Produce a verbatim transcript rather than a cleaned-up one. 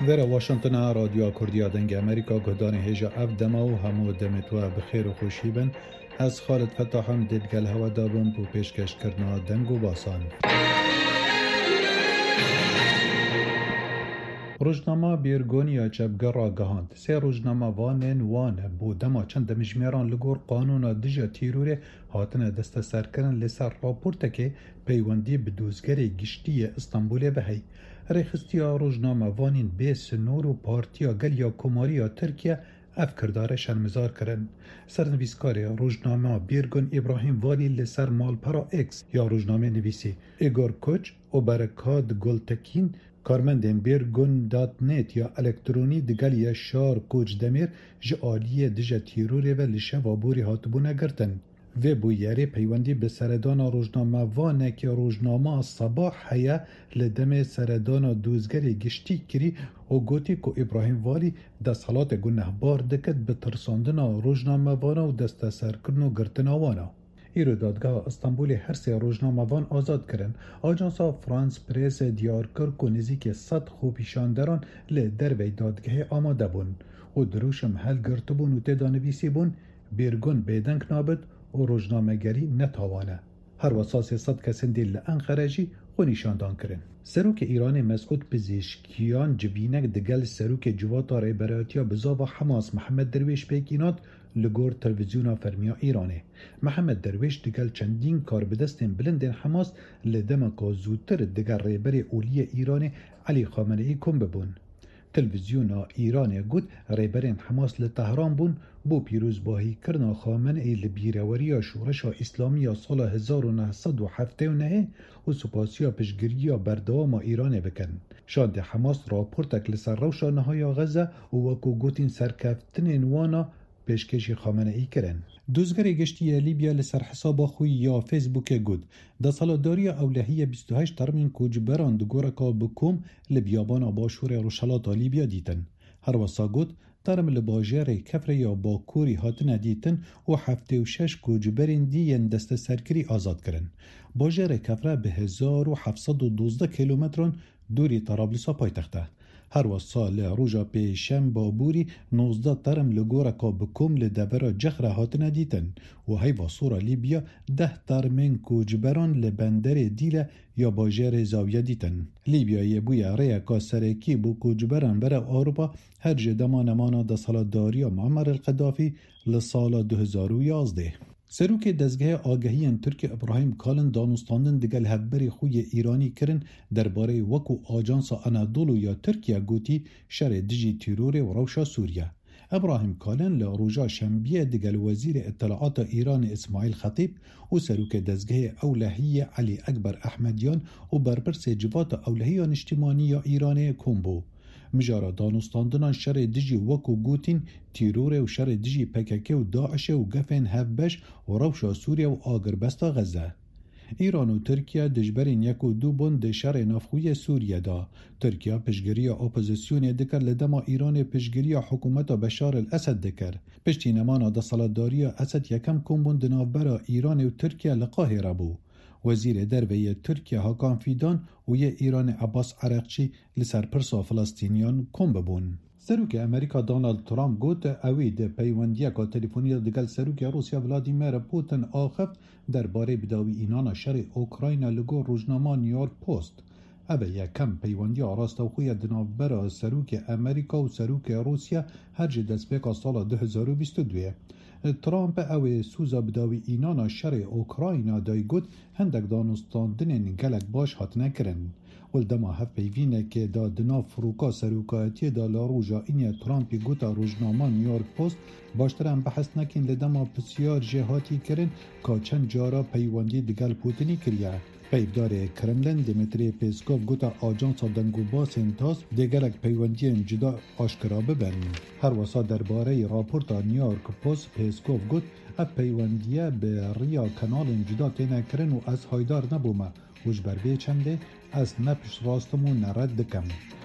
ویرا واشنطن رادیو کردیا دنگ امریکا گدان هیجا اف دما و همو دمتوا بخیر و خوشی بن از خالد فتاحم دیدگل هوا دابن بو پیشکش کرنا دنگ و باسان. روزنامه بیرگونیا چبگرا گهاند سه روزنامه وانن وان بو دما چند مجمیران لگور قانون دجا تیروره هاتنه دست سرکرن لسر راپورته که پیوندی بدوزگری گشتی استانبول بهی ریخستیا روزنامه وانین بیس نور و پارتیا گلیا کماریا ترکیه اف کردار شرمزار کرن سرنویسکاری روزنامه بیرگون ابراهیم والی لسر مالپرا اکس یا روزنامه نویسی ایگور کوچ و برکات گلتکین کارمندین بیرگون دات نت یا الکترونی دگل یا شار کوچ دمیر جعالیه دجا تیروری و لشه وابوری هاتبونه گرتن و بویاری پیوندی به سردان روزنامه وانه که روزنامه صباح هیا لدم سردان دوزگری گشتی کری و گوتی که ابراهیم والی دست حالات گنه بار دکت به ترساندن روزنامه وانه و دست سرکرن و گرتن وانه. ایرو دادگاه استانبول هر سه روزنامه وان آزاد کرن. آجانسا فرانس پریس دیار کرد که نزدیک صد خوپیشاندران ل دروی دادگاه آماده بون و دروشم حل گرت بون و تدانویسی بون بیرگون بیدنگ نابد و روزنامه گری نتوانه. هر وساس صد کسین دیل انقره جی خو نشاندان کرن. سروک ایران مسعود پزشکیان جبینک دگل سروک جواتا ریبراتیا بزاوا حماس محمد درویش پیکینات لگور تلویزیونا فرمیا ایرانه. محمد درویش دگل چندین کار بدستین بلندین حماس لدمکا زودتر دگل ریبر اولی ایران علی خامنه ای کن ببون. تلویزیونا ایران گود ریبرین حماس لطهران بون بو پیروز باهی کرنا خامنه ای لبیروریا شورشا اسلامی سال هزار و نهصد و هفتاد و نه و سپاسیا پشگیریا بردوام ایران بکن. شاند حماس راپورتک لسر روشا نهای غزه و وکو گوتین سرکفتن وانا پیشکشی خامنه ای کرن. دوزگری گشتی لیبیا لسر حساب خوی یا فیسبوک گود دا سالاداری اولهی بیست و هشت ترمین کوجبران دو گورکا بکوم لبیابان باشور روشلات لیبیا دیتن. هر وسا گود ترم لباجر کفر یا باکوری هاتن دیتن و هفته و شش کوجبرین دیین دست سرکری آزاد کرن. باجر کفر به هزار و هفتصد و دوزده کیلومترون دوری طرابلسا پایتخته. هر وسا لروجا پیشم بابوری نوزده ترم لگورکا بکم لدورا جخره هاتنه دیتن و هی واسورا لیبیا ده ترمین کوجبران لبندر دیل یا باجر زاویه دیتن. لیبیا یه بوی ریکا سرکی بو کوجبران بره آروپا هر جدما نمانا دا سالداری معمر القدافی لسال دو هزار و یازده. سروک دزگاه آگهی ترک ابراهیم کالن دانستاندن دگل هفبری خوی ایرانی کرن درباره وکو آجانس انادولو یا ترکیه گوتی شر دیجی تیرور و روشا سوریه. ابراهیم کالن لروجا شنبیه دگل وزیر اطلاعات ایران اسماعیل خطیب و سروک دزگاه اولهی علی اکبر احمدیان و برپرس جوات اولهیان اجتماعی یا ایران کومبو. مجارا دانستاندنان شر دیجی وکو گوتین تیرور و شر دیجی پککه و داعش و گفن هفبش و روشا سوریه و آگربستا غزه. ایران و ترکیه دجبرین یک و دو بند شر نافخوی سوریه دا. ترکیه پشگیری اپوزیسیون دکر لدما ایران پشگیری حکومت بشار الاسد دکر. پشتی نمانا دا سالداری اسد یکم کن بند نافبرا ایران و ترکیه لقاهره بو. وزیر دروی ترکیه هاکان فیدان و یه ایران عباس عراقچی لسر پرسا فلسطینیان کن ببون. سروک امریکا دونالد ترامپ گوت اوید پیوندیه که تلفنی دگل سروک روسیا ولادیمیر پوتین آخفت درباره بداوی اینان شر اوکراین لگو روزنامه نیویورک پست. اوه یکم پیوندی آراستا و خوی دنابرا سروک امریکا و سروک روسیا هر جه دست بکا سال دو هزار و بیست و دو. ترامپ اوه سوزا بداوی اینان شر اوکراین دای گود هندک دانستاندن گلک باش هات نکرن. ولدما هف پیوینه که دا دنا فروکا سروکایتی دا لاروژا اینی ترامپی گوتا روزنامه نیویورک پست باشترم بحث نکن لدما بسیار جهاتی کرن که چند جارا پیوندی دگل پوتینی کریه. پیبدار کرملن دیمیتری پیسکوف گوتا آجانسا دنگوبا سنتاس دگلک پیوندی جدا آشکرا ببن. هر وسا درباره راپورتا نیویورک پست پیسکوف گوت اف پیوندیه به ریا کانال جدا تینه کرن و از هایدار نبومه وش بر بی چنده از نپش راستمو نرد دکم.